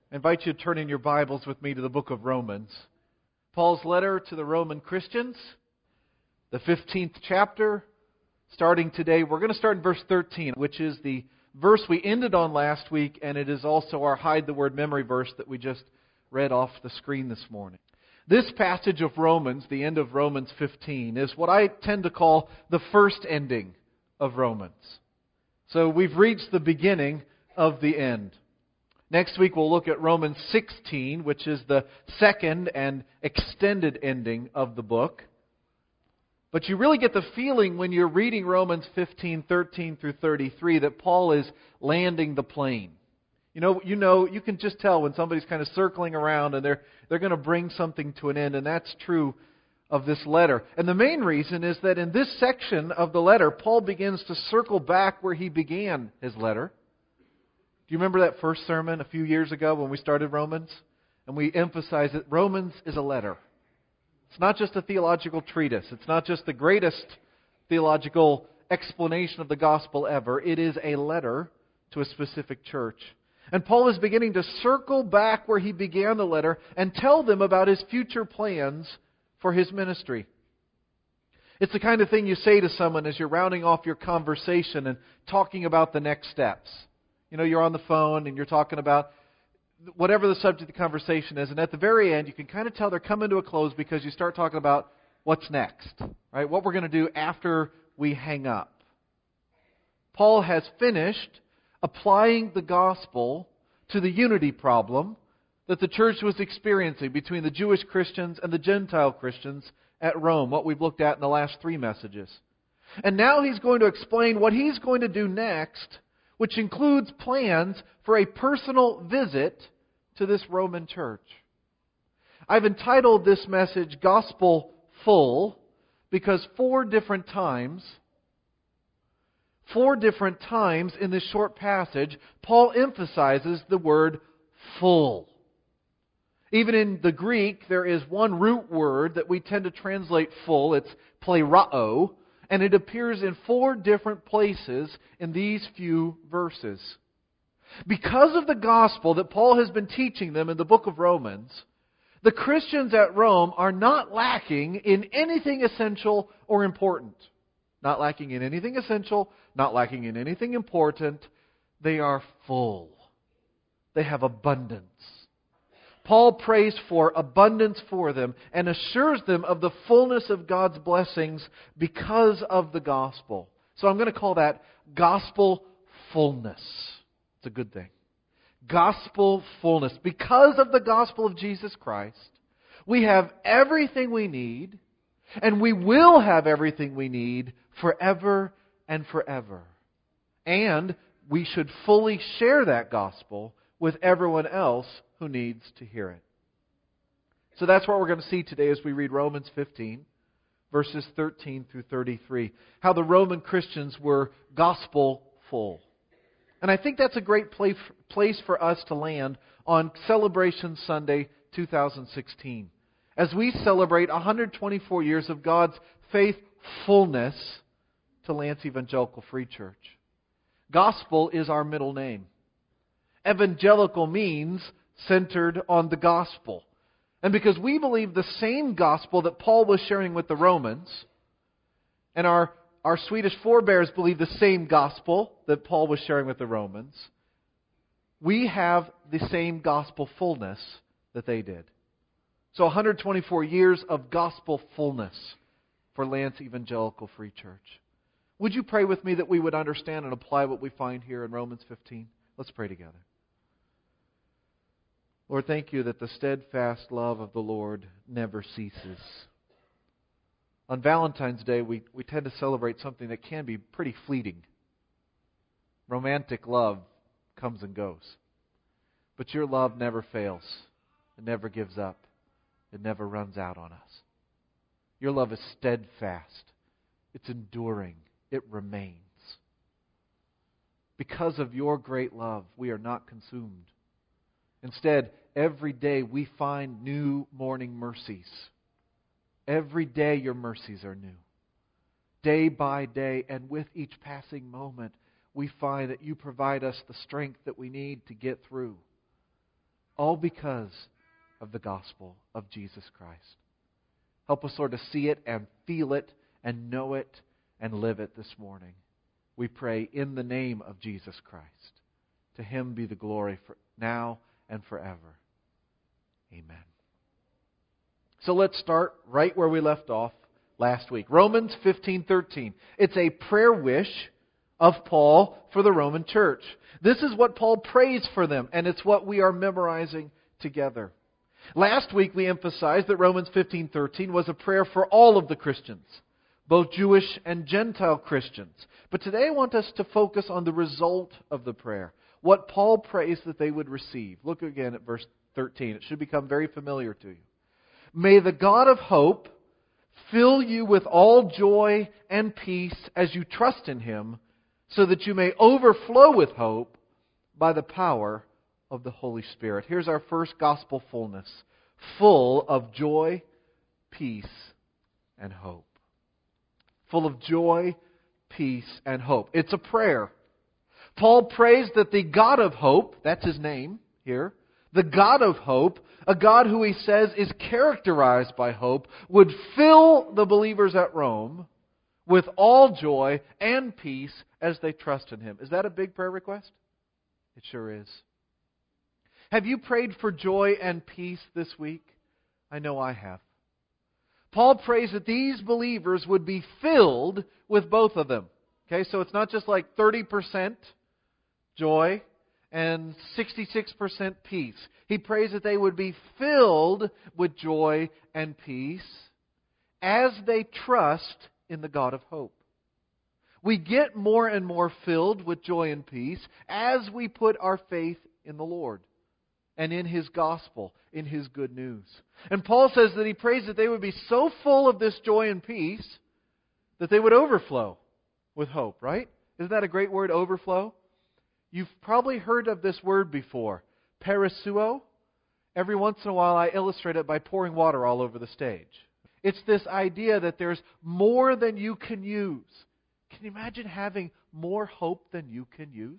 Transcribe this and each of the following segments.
I invite you to turn in your Bibles with me to the book of Romans. Paul's letter to the Roman Christians, the 15th chapter, starting today. We're going to start in verse 13, which is the verse we ended on last week, and it is also our hide the word memory verse that we just read off the screen this morning. This passage of Romans, the end of Romans 15, is what I tend to call the first ending of Romans. So we've reached the beginning of the end. Next week we'll look at Romans 16, which is the second and extended ending of the book. But you really get the feeling when you're reading Romans 15, 13 through 33 that Paul is landing the plane. You can just tell when somebody's kind of circling around and they're going to bring something to an end, and that's true of this letter. And the main reason is that in this section of the letter, Paul begins to circle back where he began his letter. Do you remember that first sermon a few years ago when we started Romans? And we emphasized that Romans is a letter. It's not just a theological treatise. It's not just the greatest theological explanation of the gospel ever. It is a letter to a specific church. And Paul is beginning to circle back where he began the letter and tell them about his future plans for his ministry. It's the kind of thing you say to someone as you're rounding off your conversation and talking about the next steps. You're on the phone and you're talking about whatever the subject of the conversation is, and at the very end you can kind of tell they're coming to a close because you start talking about what's next, right? What we're going to do after we hang up. Paul has finished applying the gospel to the unity problem that the church was experiencing between the Jewish Christians and the Gentile Christians at Rome, what we've looked at in the last three messages. And now he's going to explain what he's going to do next, which includes plans for a personal visit to this Roman church. I've entitled this message Gospel Full because four different times in this short passage, Paul emphasizes the word full. Even in the Greek, there is one root word that we tend to translate full. It's plerao. And it appears in four different places in these few verses. Because of the gospel that Paul has been teaching them in the book of Romans, the Christians at Rome are not lacking in anything essential or important. Not lacking in anything essential, not lacking in anything important. They are full. They have abundance. Paul prays for abundance for them and assures them of the fullness of God's blessings because of the gospel. So I'm going to call that gospel fullness. It's a good thing. Gospel fullness. Because of the gospel of Jesus Christ, we have everything we need, and we will have everything we need forever and forever. And we should fully share that gospel with everyone else who needs to hear it. So that's what we're going to see today as we read Romans 15, verses 13 through 33. How the Roman Christians were gospel full. And I think that's a great place for us to land on Celebration Sunday 2016. As we celebrate 124 years of God's faithfulness to Lance Evangelical Free Church. Gospel is our middle name. Evangelical means centered on the gospel. And because we believe the same gospel that Paul was sharing with the Romans, and our Swedish forebears believe the same gospel that Paul was sharing with the Romans, we have the same gospel fullness that they did. So 124 years of gospel fullness for Lance Evangelical Free Church. Would you pray with me that we would understand and apply what we find here in Romans 15? Let's pray together. Lord, thank you that the steadfast love of the Lord never ceases. On Valentine's Day, we tend to celebrate something that can be pretty fleeting. Romantic love comes and goes. But your love never fails. It never gives up. It never runs out on us. Your love is steadfast. It's enduring. It remains. Because of your great love, we are not consumed. Instead, every day we find new morning mercies. Every day your mercies are new. Day by day, and with each passing moment, we find that you provide us the strength that we need to get through. All because of the gospel of Jesus Christ. Help us, Lord, to see it and feel it and know it and live it this morning. We pray in the name of Jesus Christ. To Him be the glory for now and forever. Amen. So let's start right where we left off last week. Romans 15:13. It's a prayer wish of Paul for the Roman church. This is what Paul prays for them, and it's what we are memorizing together. Last week we emphasized that Romans 15:13 was a prayer for all of the Christians, both Jewish and Gentile Christians. But today I want us to focus on the result of the prayer, what Paul prays that they would receive. Look again at verse 13. It should become very familiar to you. May the God of hope fill you with all joy and peace as you trust in Him, so that you may overflow with hope by the power of the Holy Spirit. Here's our first gospel fullness, full of joy, peace, and hope. Full of joy, peace, and hope. It's a prayer. Paul prays that the God of hope, that's His name here, the God of hope, a God who he says is characterized by hope, would fill the believers at Rome with all joy and peace as they trust in Him. Is that a big prayer request? It sure is. Have you prayed for joy and peace this week? I know I have. Paul prays that these believers would be filled with both of them. Okay, so it's not just like 30% joy and 66% peace. He prays that they would be filled with joy and peace as they trust in the God of hope. We get more and more filled with joy and peace as we put our faith in the Lord and in His gospel, in His good news. And Paul says that he prays that they would be so full of this joy and peace that they would overflow with hope, right? Isn't that a great word, overflow? You've probably heard of this word before, parasuo. Every once in a while I illustrate it by pouring water all over the stage. It's this idea that there's more than you can use. Can you imagine having more hope than you can use?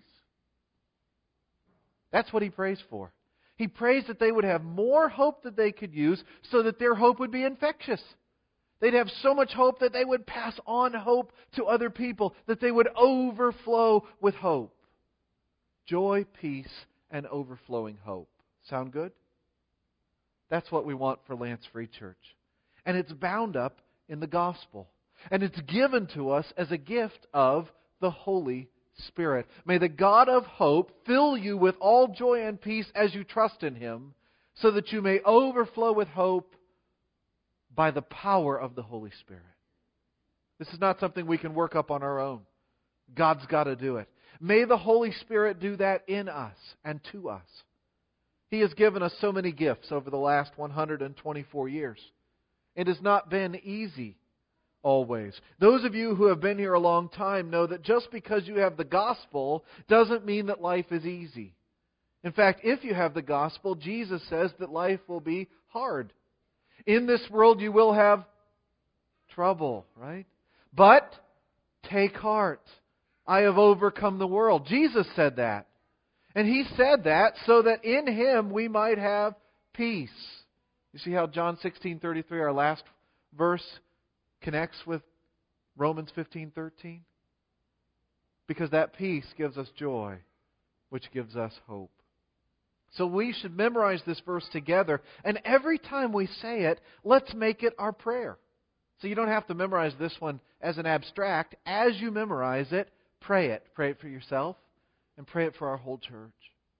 That's what he prays for. He prays that they would have more hope that they could use so that their hope would be infectious. They'd have so much hope that they would pass on hope to other people, that they would overflow with hope. Joy, peace, and overflowing hope. Sound good? That's what we want for Lance Free Church. And it's bound up in the gospel. And it's given to us as a gift of the Holy Spirit. May the God of hope fill you with all joy and peace as you trust in Him, so that you may overflow with hope by the power of the Holy Spirit. This is not something we can work up on our own. God's got to do it. May the Holy Spirit do that in us and to us. He has given us so many gifts over the last 124 years. It has not been easy always. Those of you who have been here a long time know that just because you have the gospel doesn't mean that life is easy. In fact, if you have the gospel, Jesus says that life will be hard. In this world you will have trouble, right? But take heart. I have overcome the world. Jesus said that. And He said that so that in Him we might have peace. You see how John 16:33, our last verse, connects with Romans 15:13? Because that peace gives us joy, which gives us hope. So we should memorize this verse together, and every time we say it, let's make it our prayer. So you don't have to memorize this one as an abstract. As you memorize it, pray it. Pray it for yourself, and pray it for our whole church.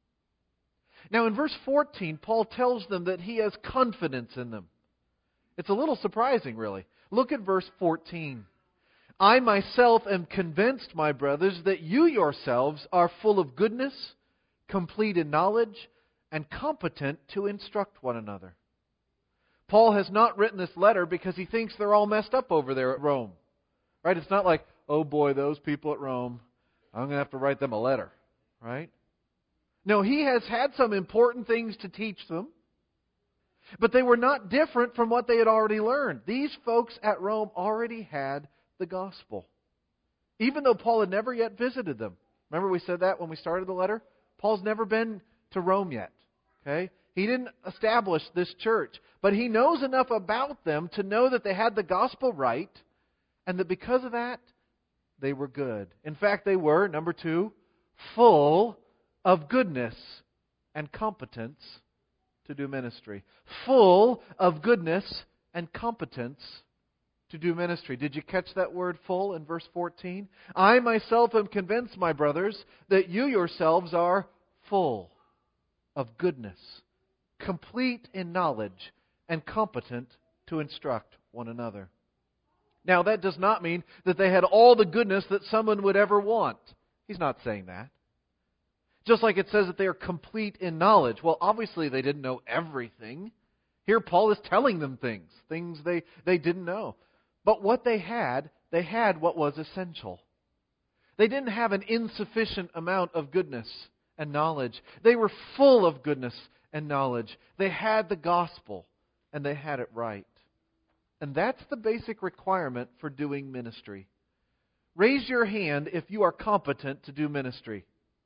Now in verse 14, Paul tells them that he has confidence in them. It's a little surprising, really. Look at verse 14. I myself am convinced, my brothers, that you yourselves are full of goodness, complete in knowledge, and competent to instruct one another. Paul has not written this letter because he thinks they're all messed up over there at Rome. Right? It's not like, oh boy, those people at Rome, I'm going to have to write them a letter. Right? No, he has had some important things to teach them. But they were not different from what they had already learned. These folks at Rome already had the gospel. Even though Paul had never yet visited them. Remember we said that when we started the letter? Paul's never been to Rome yet. Okay? He didn't establish this church. But he knows enough about them to know that they had the gospel right, and that because of that, they were good. In fact, they were, number 2, full of goodness and competence to do ministry. Full of goodness and competence to do ministry. Did you catch that word full in verse 14? I myself am convinced, my brothers, that you yourselves are full of goodness, complete in knowledge, and competent to instruct one another. Now, that does not mean that they had all the goodness that someone would ever want. He's not saying that. Just like it says that they are complete in knowledge. Well, obviously they didn't know everything. Here Paul is telling them things they didn't know. But what they had what was essential. They didn't have an insufficient amount of goodness and knowledge. They were full of goodness and knowledge. They had the gospel, and they had it right. And that's the basic requirement for doing ministry. Raise your hand if you are competent to do ministry.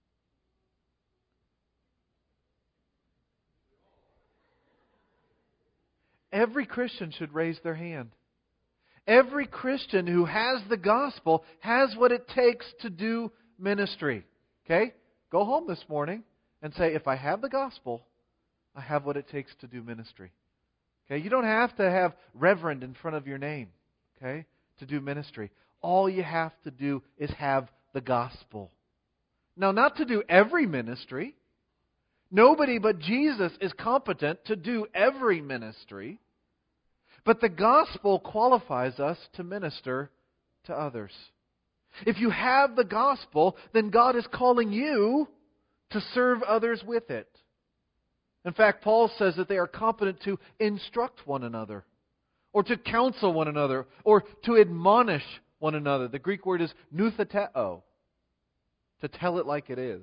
Every Christian should raise their hand. Every Christian who has the gospel has what it takes to do ministry. Okay? Go home this morning and say, if I have the gospel, I have what it takes to do ministry. Okay? You don't have to have reverend in front of your name, okay, to do ministry. All you have to do is have the gospel. Now, not to do every ministry. Nobody but Jesus is competent to do every ministry. But the gospel qualifies us to minister to others. If you have the gospel, then God is calling you to serve others with it. In fact, Paul says that they are competent to instruct one another, or to counsel one another, or to admonish one another. The Greek word is noutheteo, to tell it like it is.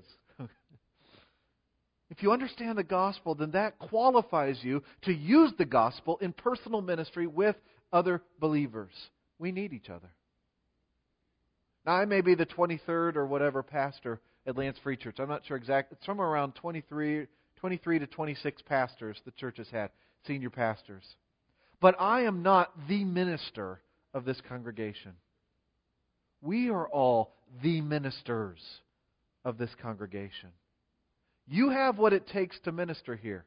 If you understand the gospel, then that qualifies you to use the gospel in personal ministry with other believers. We need each other. Now, I may be the 23rd or whatever pastor at Lance Free Church. I'm not sure exactly. It's somewhere around 23 to 26 pastors the church has had, senior pastors. But I am not the minister of this congregation. We are all the ministers of this congregation. You have what it takes to minister here.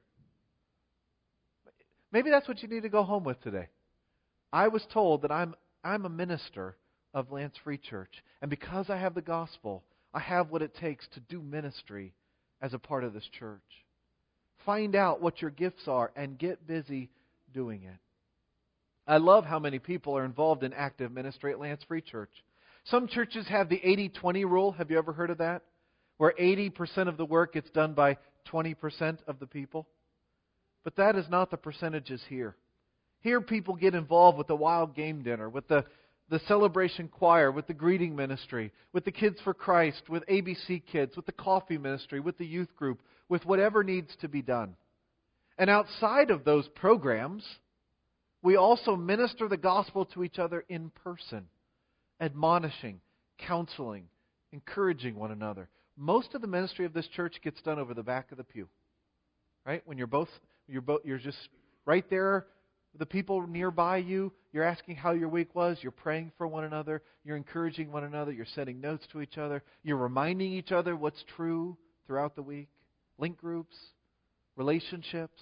Maybe that's what you need to go home with today. I was told that I'm a minister of Lance Free Church. And because I have the gospel, I have what it takes to do ministry as a part of this church. Find out what your gifts are and get busy doing it. I love how many people are involved in active ministry at Lance Free Church. Some churches have the 80-20 rule. Have you ever heard of that? Where 80% of the work gets done by 20% of the people. But that is not the percentages here. Here people get involved with the wild game dinner, with the celebration choir, with the greeting ministry, with the Kids for Christ, with ABC Kids, with the coffee ministry, with the youth group, with whatever needs to be done. And outside of those programs, we also minister the gospel to each other in person, admonishing, counseling, encouraging one another. Most of the ministry of this church gets done over the back of the pew. Right? When you're just right there, the people nearby you, you're asking how your week was, you're praying for one another, you're encouraging one another, you're sending notes to each other, you're reminding each other what's true throughout the week. Link groups, relationships.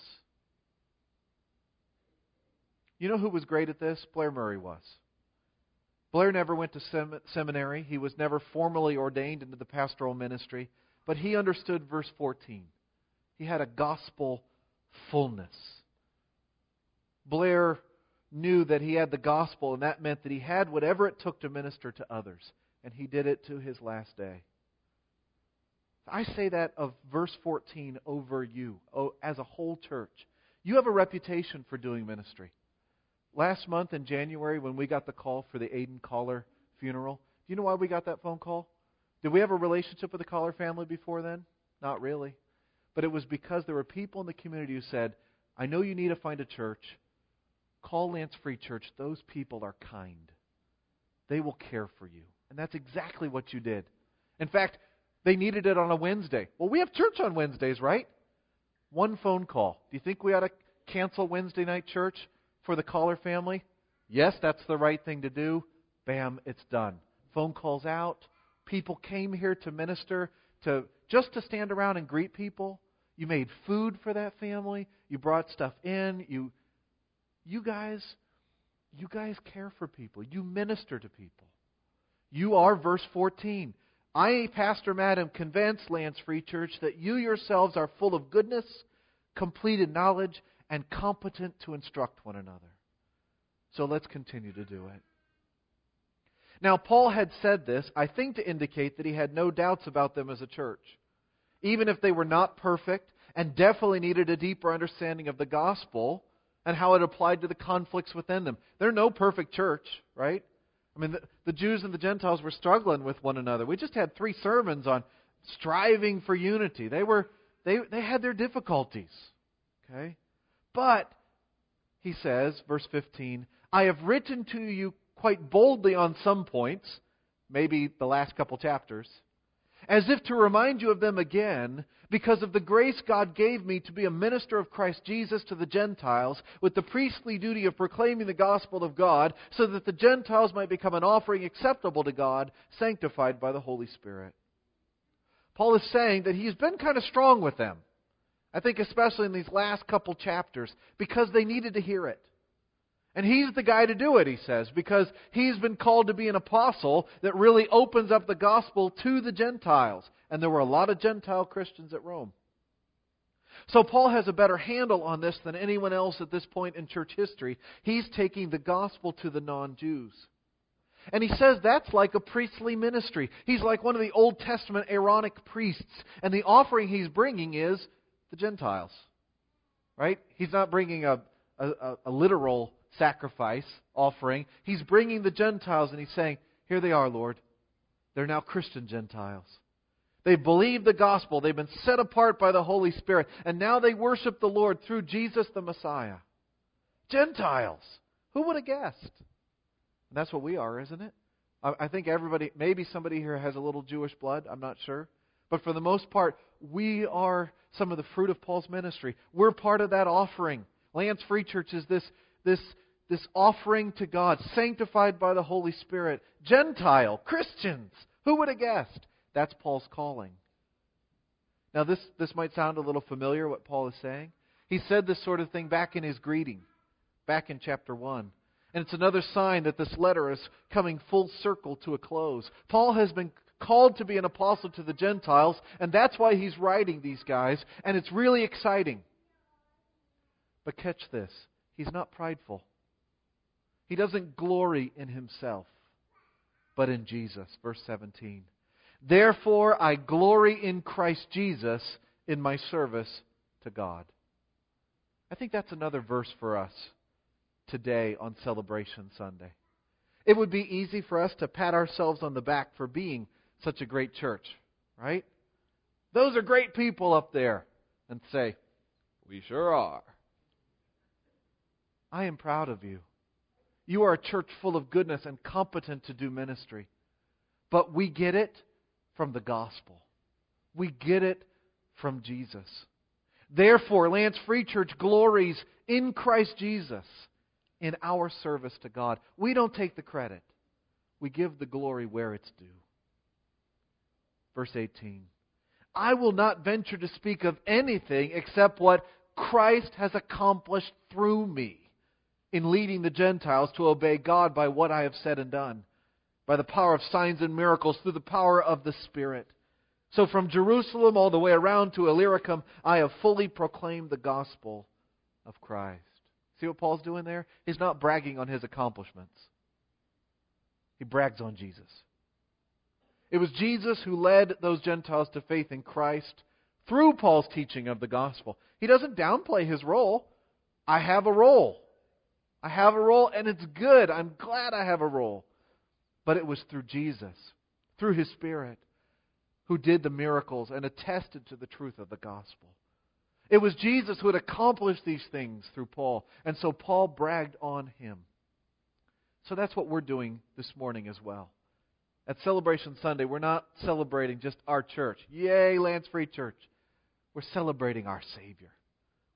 You know who was great at this? Blair Murray was. Blair never went to seminary. He was never formally ordained into the pastoral ministry. But he understood verse 14. He had a gospel fullness. Blair knew that he had the gospel, and that meant that he had whatever it took to minister to others. And he did it to his last day. I say that of verse 14 over you, as a whole church. You have a reputation for doing ministry. Last month in January, when we got the call for the Aiden Collar funeral, do you know why we got that phone call? Did we have a relationship with the Collar family before then? Not really. But it was because there were people in the community who said, I know you need to find a church. Call Lance Free Church. Those people are kind. They will care for you. And that's exactly what you did. In fact, they needed it on a Wednesday. Well, we have church on Wednesdays, right? One phone call. Do you think we ought to cancel Wednesday night church for the Caller family? Yes, that's the right thing to do. Bam, it's done. Phone calls out. People came here to minister, just to stand around and greet people. You made food for that family. You brought stuff in. You guys care for people. You minister to people. You are, verse 14, I, Pastor Matt, am convinced, Lance Free Church, that you yourselves are full of goodness, complete in knowledge, and competent to instruct one another. So let's continue to do it. Now, Paul had said this, I think, to indicate that he had no doubts about them as a church. Even if they were not perfect and definitely needed a deeper understanding of the gospel and how it applied to the conflicts within them. They're no perfect church, right? I mean, the Jews and the Gentiles were struggling with one another. We just had 3 sermons on striving for unity. They had their difficulties. Okay? But, he says, verse 15, I have written to you quite boldly on some points, maybe the last couple chapters, as if to remind you of them again, because of the grace God gave me to be a minister of Christ Jesus to the Gentiles, with the priestly duty of proclaiming the gospel of God, so that the Gentiles might become an offering acceptable to God, sanctified by the Holy Spirit. Paul is saying that he's been kind of strong with them. I think especially in these last couple chapters, because they needed to hear it. And he's the guy to do it, he says, because he's been called to be an apostle that really opens up the gospel to the Gentiles. And there were a lot of Gentile Christians at Rome. So Paul has a better handle on this than anyone else at this point in church history. He's taking the gospel to the non-Jews. And he says that's like a priestly ministry. He's like one of the Old Testament Aaronic priests. And the offering he's bringing is the Gentiles. Right? He's not bringing a literal sacrifice offering. He's bringing the Gentiles and he's saying, here they are, Lord. They're now Christian Gentiles. They've believed the gospel. They've been set apart by the Holy Spirit. And now they worship the Lord through Jesus the Messiah. Gentiles. Who would have guessed? And that's what we are, isn't it? I think everybody, maybe somebody here has a little Jewish blood. I'm not sure. But for the most part, we are some of the fruit of Paul's ministry. We're part of that offering. Lance Free Church is this offering to God, sanctified by the Holy Spirit. Gentile, Christians. Who would have guessed? That's Paul's calling. Now this might sound a little familiar, what Paul is saying. He said this sort of thing back in his greeting, back in chapter 1. And it's another sign that this letter is coming full circle to a close. Paul has been called to be an apostle to the Gentiles, and that's why he's writing these guys, and it's really exciting. But catch this. He's not prideful. He doesn't glory in himself, but in Jesus. Verse 17. Therefore, I glory in Christ Jesus in my service to God. I think that's another verse for us today on Celebration Sunday. It would be easy for us to pat ourselves on the back for being such a great church, right? Those are great people up there. And say, we sure are. I am proud of you. You are a church full of goodness and competent to do ministry. But we get it from the gospel. We get it from Jesus. Therefore, Lance Free Church glories in Christ Jesus in our service to God. We don't take the credit. We give the glory where it's due. Verse 18. I will not venture to speak of anything except what Christ has accomplished through me in leading the Gentiles to obey God by what I have said and done, by the power of signs and miracles, through the power of the Spirit. So from Jerusalem all the way around to Illyricum, I have fully proclaimed the gospel of Christ. See what Paul's doing there? He's not bragging on his accomplishments. He brags on Jesus. It was Jesus who led those Gentiles to faith in Christ through Paul's teaching of the gospel. He doesn't downplay his role. I have a role. I have a role and it's good. I'm glad I have a role. But it was through Jesus, through His Spirit, who did the miracles and attested to the truth of the gospel. It was Jesus who had accomplished these things through Paul. And so Paul bragged on Him. So that's what we're doing this morning as well. At Celebration Sunday, we're not celebrating just our church. Yay, Lance Free Church. We're celebrating our Savior.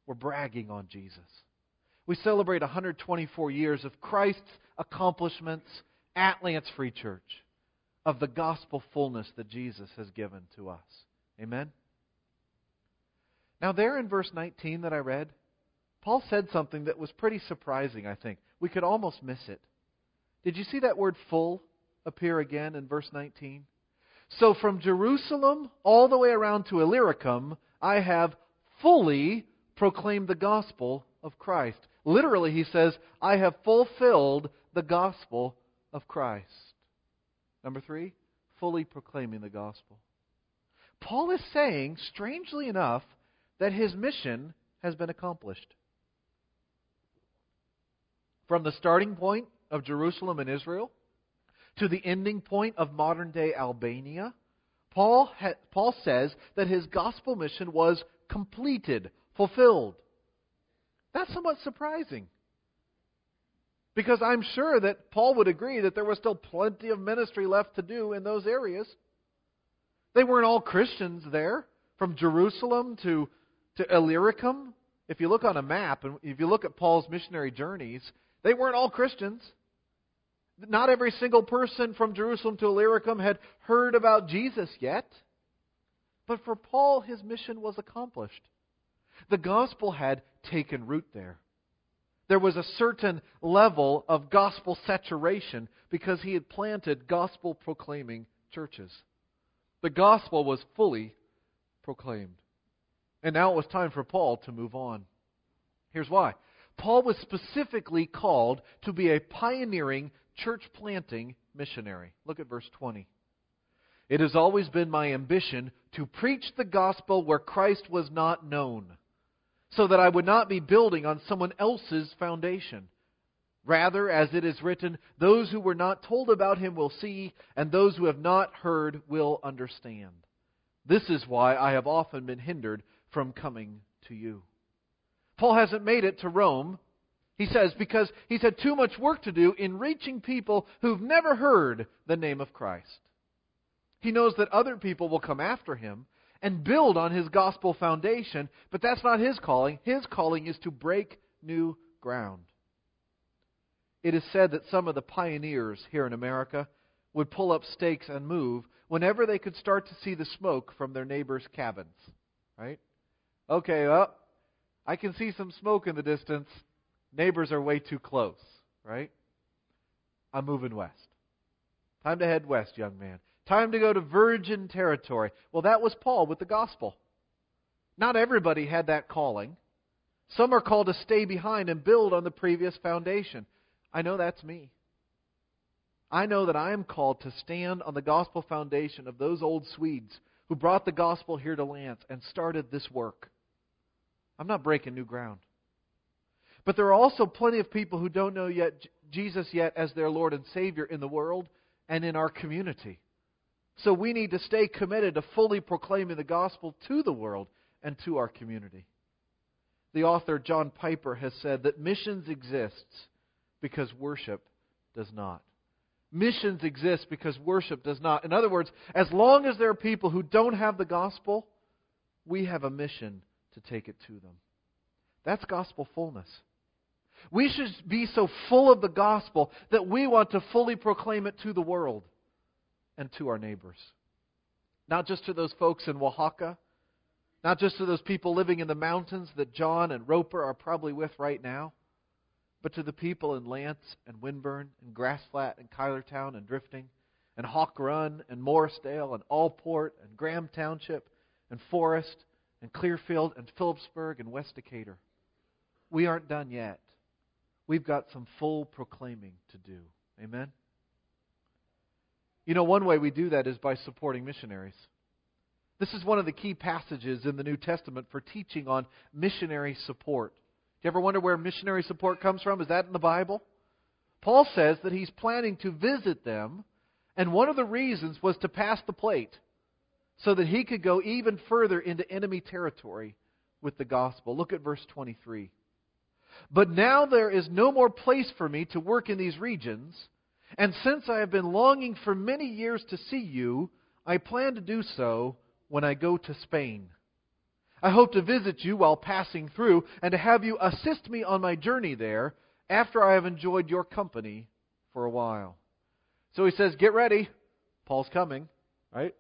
we're bragging on Jesus. We celebrate 124 years of Christ's accomplishments at Lance Free Church, of the gospel fullness that Jesus has given to us. Amen? Now there in verse 19 that I read, Paul said something that was pretty surprising, I think. We could almost miss it. Did you see that word full appear again in verse 19? So from Jerusalem all the way around to Illyricum, I have fully proclaimed the gospel of Christ. Literally, he says, I have fulfilled the gospel of Christ. Number 3, fully proclaiming the gospel. Paul is saying, strangely enough, that his mission has been accomplished. From the starting point of Jerusalem and Israel to the ending point of modern-day Albania, Paul says that his gospel mission was completed, fulfilled. That's somewhat surprising. Because I'm sure that Paul would agree that there was still plenty of ministry left to do in those areas. They weren't all Christians there, from Jerusalem to Illyricum. If you look on a map, and if you look at Paul's missionary journeys, they weren't all Christians. Not every single person from Jerusalem to Illyricum had heard about Jesus yet. But for Paul, his mission was accomplished. The gospel had taken root there. There was a certain level of gospel saturation because he had planted gospel-proclaiming churches. The gospel was fully proclaimed. And now it was time for Paul to move on. Here's why. Paul was specifically called to be a pioneering, church-planting missionary. Look at verse 20. It has always been my ambition to preach the gospel where Christ was not known, so that I would not be building on someone else's foundation. Rather, as it is written, those who were not told about him will see, and those who have not heard will understand. This is why I have often been hindered from coming to you. Paul hasn't made it to Rome, he says, because he's had too much work to do in reaching people who've never heard the name of Christ. He knows that other people will come after him and build on his gospel foundation, but that's not his calling. His calling is to break new ground. It is said that some of the pioneers here in America would pull up stakes and move whenever they could start to see the smoke from their neighbors' cabins. Right? Okay, well, I can see some smoke in the distance. Neighbors are way too close. Right? I'm moving west. Time to head west, young man. Time to go to virgin territory. Well, that was Paul with the gospel. Not everybody had that calling. Some are called to stay behind and build on the previous foundation. I know that's me. I know that I am called to stand on the gospel foundation of those old Swedes who brought the gospel here to Lance and started this work. I'm not breaking new ground. But there are also plenty of people who don't know Jesus yet as their Lord and Savior in the world and in our community. So we need to stay committed to fully proclaiming the gospel to the world and to our community. The author John Piper has said that missions exists because worship does not. Missions exist because worship does not. In other words, as long as there are people who don't have the gospel, we have a mission to take it to them. That's gospel fullness. We should be so full of the gospel that we want to fully proclaim it to the world and to our neighbors. Not just to those folks in Oaxaca, not just to those people living in the mountains that John and Roper are probably with right now, but to the people in Lance and Winburn and Grass Flat and Kylertown and Drifting and Hawk Run and Morrisdale and Allport and Graham Township and Forest and Clearfield and Phillipsburg and West Decatur. We aren't done yet. We've got some full proclaiming to do. Amen? You know, one way we do that is by supporting missionaries. This is one of the key passages in the New Testament for teaching on missionary support. Do you ever wonder where missionary support comes from? Is that in the Bible? Paul says that he's planning to visit them, and one of the reasons was to pass the plate so that he could go even further into enemy territory with the gospel. Look at verse 23. But now there is no more place for me to work in these regions, and since I have been longing for many years to see you, I plan to do so when I go to Spain. I hope to visit you while passing through and to have you assist me on my journey there after I have enjoyed your company for a while. So he says, get ready. Paul's coming, right?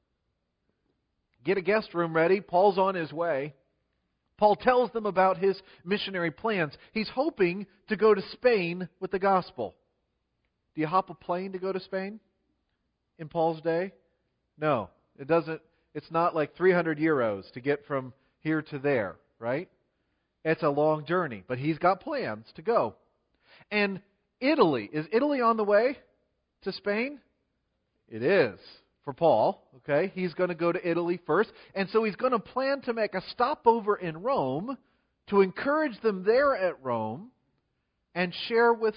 Get a guest room ready. Paul's on his way. Paul tells them about his missionary plans. He's hoping to go to Spain with the gospel. Do you hop a plane to go to Spain in Paul's day? No, it doesn't. It's not like 300 euros to get from here to there, right? It's a long journey, but he's got plans to go. And Italy, is Italy on the way to Spain? It is for Paul, okay? He's going to go to Italy first, and so he's going to plan to make a stopover in Rome to encourage them there at Rome and share with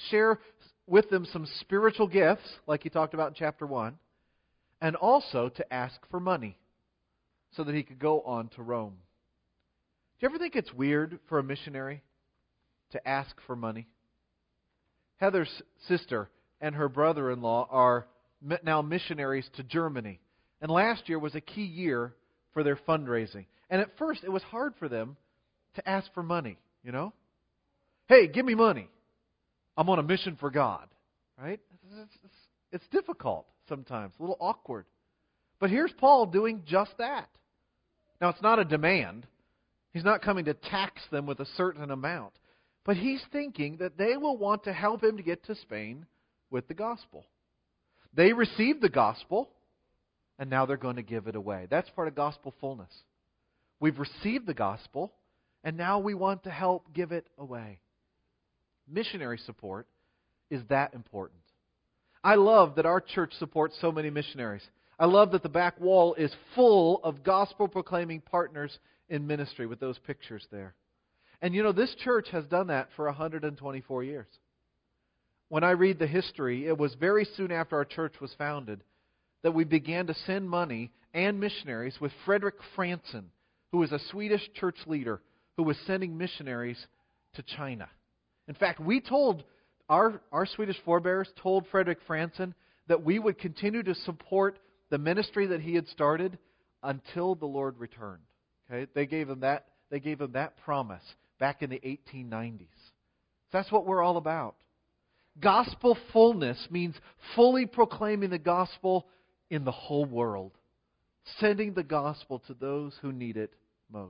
them some spiritual gifts, like he talked about in chapter 1, and also to ask for money so that he could go on to Rome. Do you ever think it's weird for a missionary to ask for money? Heather's sister and her brother-in-law are now missionaries to Germany. And last year was a key year for their fundraising. And at first it was hard for them to ask for money, you know? Hey, give me money. I'm on a mission for God, right? It's difficult sometimes, a little awkward. But here's Paul doing just that. Now, it's not a demand. He's not coming to tax them with a certain amount. But he's thinking that they will want to help him to get to Spain with the gospel. They received the gospel, and now they're going to give it away. That's part of gospel fullness. We've received the gospel, and now we want to help give it away. Missionary support is that important. I love that our church supports so many missionaries. I love that the back wall is full of gospel-proclaiming partners in ministry with those pictures there. And you know, this church has done that for 124 years. When I read the history, it was very soon after our church was founded that we began to send money and missionaries with Frederick Franson, who was a Swedish church leader who was sending missionaries to China. In fact, we told our Swedish forebears told Frederick Franson that we would continue to support the ministry that he had started until the Lord returned. Okay? They gave him that promise back in the 1890s. That's what we're all about. Gospel fullness means fully proclaiming the gospel in the whole world, sending the gospel to those who need it most.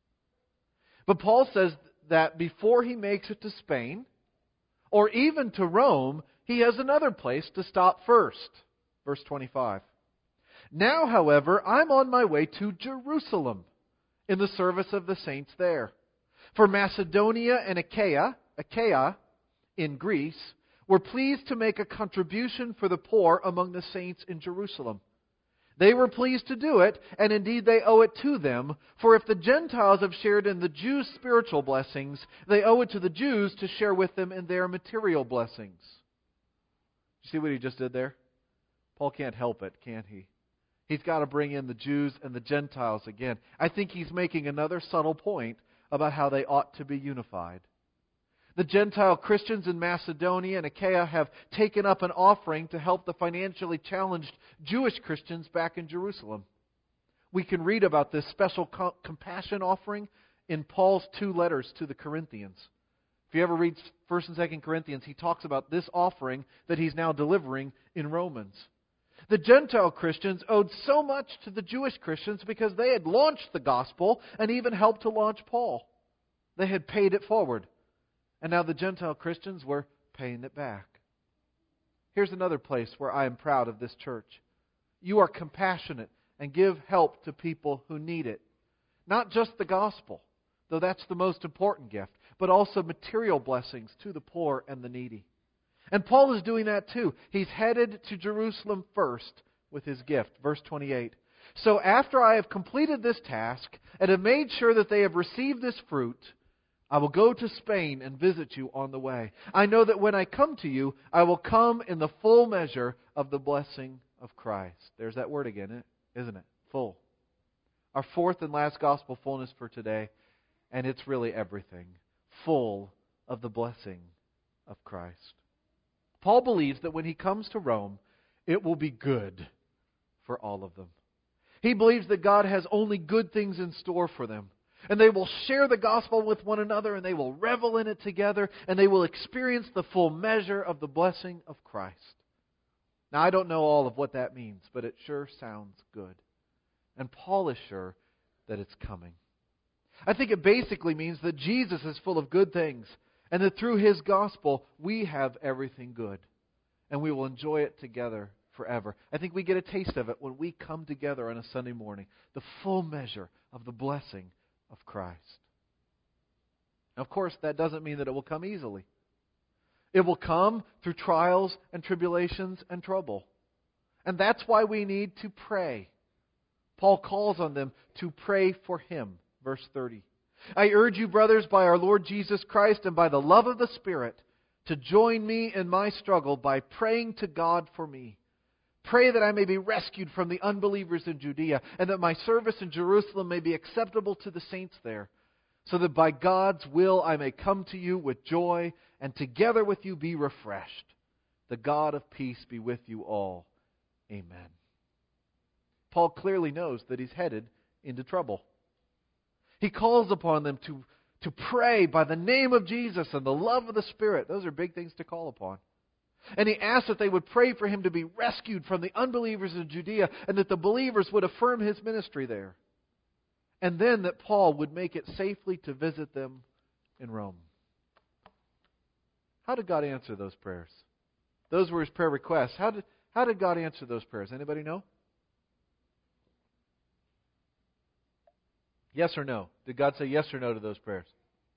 But Paul says that before he makes it to Spain, or even to Rome, he has another place to stop first. Verse 25. Now, however, I'm on my way to Jerusalem in the service of the saints there. For Macedonia and Achaia in Greece, were pleased to make a contribution for the poor among the saints in Jerusalem. They were pleased to do it, and indeed they owe it to them. For if the Gentiles have shared in the Jews' spiritual blessings, they owe it to the Jews to share with them in their material blessings. You see what he just did there? Paul can't help it, can he? He's got to bring in the Jews and the Gentiles again. I think he's making another subtle point about how they ought to be unified. The Gentile Christians in Macedonia and Achaia have taken up an offering to help the financially challenged Jewish Christians back in Jerusalem. We can read about this special compassion offering in Paul's 2 letters to the Corinthians. If you ever read 1 and 2 Corinthians, he talks about this offering that he's now delivering in Romans. The Gentile Christians owed so much to the Jewish Christians because they had launched the gospel and even helped to launch Paul. They had paid it forward. And now the Gentile Christians were paying it back. Here's another place where I am proud of this church. You are compassionate and give help to people who need it. Not just the gospel, though that's the most important gift, but also material blessings to the poor and the needy. And Paul is doing that too. He's headed to Jerusalem first with his gift. Verse 28. So after I have completed this task and have made sure that they have received this fruit, I will go to Spain and visit you on the way. I know that when I come to you, I will come in the full measure of the blessing of Christ. There's that word again, isn't it? Full. Our fourth and last gospel fullness for today, and it's really everything. Full of the blessing of Christ. Paul believes that when he comes to Rome, it will be good for all of them. He believes that God has only good things in store for them. And they will share the gospel with one another, and they will revel in it together, and they will experience the full measure of the blessing of Christ. Now, I don't know all of what that means, but it sure sounds good. And Paul is sure that it's coming. I think it basically means that Jesus is full of good things, and that through His gospel, we have everything good. And we will enjoy it together forever. I think we get a taste of it when we come together on a Sunday morning. The full measure of the blessing of Christ. Now, of course, that doesn't mean that it will come easily. It will come through trials and tribulations and trouble. And that's why we need to pray. Paul calls on them to pray for him. Verse 30. I urge you, brothers, by our Lord Jesus Christ and by the love of the Spirit, to join me in my struggle by praying to God for me. Pray that I may be rescued from the unbelievers in Judea, and that my service in Jerusalem may be acceptable to the saints there, so that by God's will I may come to you with joy, and together with you be refreshed. The God of peace be with you all. Amen. Paul clearly knows that he's headed into trouble. He calls upon them to pray by the name of Jesus and the love of the Spirit. Those are big things to call upon. And he asked that they would pray for him to be rescued from the unbelievers in Judea, and that the believers would affirm his ministry there. And then that Paul would make it safely to visit them in Rome. How did God answer those prayers? Those were his prayer requests. How did God answer those prayers? Anybody know? Yes or no? Did God say yes or no to those prayers?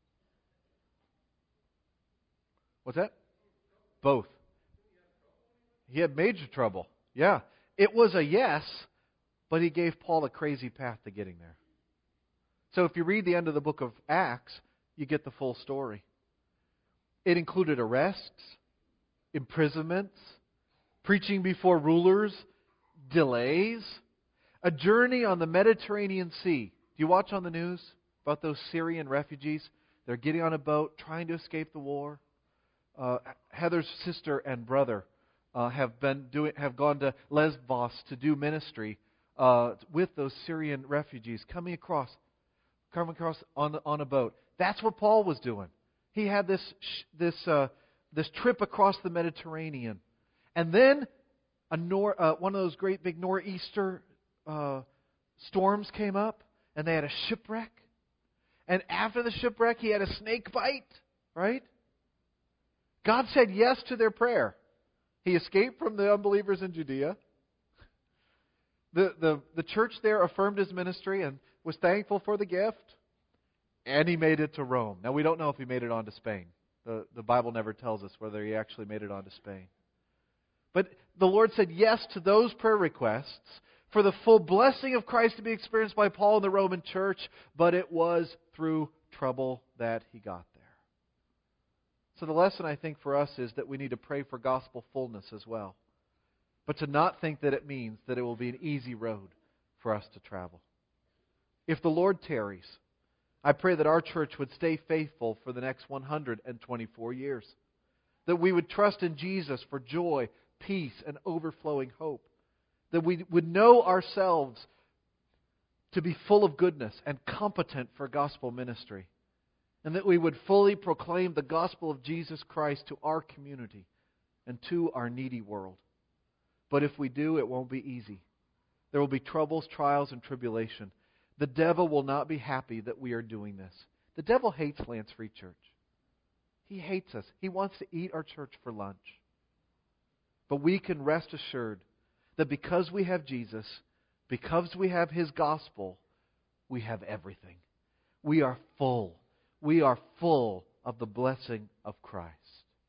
What's that? Both. He had major trouble. Yeah. It was a yes, but He gave Paul a crazy path to getting there. So if you read the end of the book of Acts, you get the full story. It included arrests, imprisonments, preaching before rulers, delays, a journey on the Mediterranean Sea. Do you watch on the news about those Syrian refugees? They're getting on a boat, trying to escape the war. Heather's sister and brother have gone to Lesbos to do ministry with those Syrian refugees coming across on a boat. That's what Paul was doing. He had this trip across the Mediterranean, and then one of those great big nor'easter storms came up, and they had a shipwreck. And after the shipwreck, he had a snake bite. Right? God said yes to their prayer. He escaped from the unbelievers in Judea. The church there affirmed his ministry and was thankful for the gift. And he made it to Rome. Now, we don't know if he made it on to Spain. The Bible never tells us whether he actually made it on to Spain. But the Lord said yes to those prayer requests for the full blessing of Christ to be experienced by Paul in the Roman church, but it was through trouble that he got there. So the lesson, I think, for us is that we need to pray for gospel fullness as well. But to not think that it means that it will be an easy road for us to travel. If the Lord tarries, I pray that our church would stay faithful for the next 124 years. That we would trust in Jesus for joy, peace, and overflowing hope. That we would know ourselves to be full of goodness and competent for gospel ministry. And that we would fully proclaim the gospel of Jesus Christ to our community and to our needy world. But if we do, it won't be easy. There will be troubles, trials, and tribulation. The devil will not be happy that we are doing this. The devil hates Lance Free Church. He hates us. He wants to eat our church for lunch. But we can rest assured that because we have Jesus, because we have His gospel, we have everything. We are full. We are full of the blessing of Christ.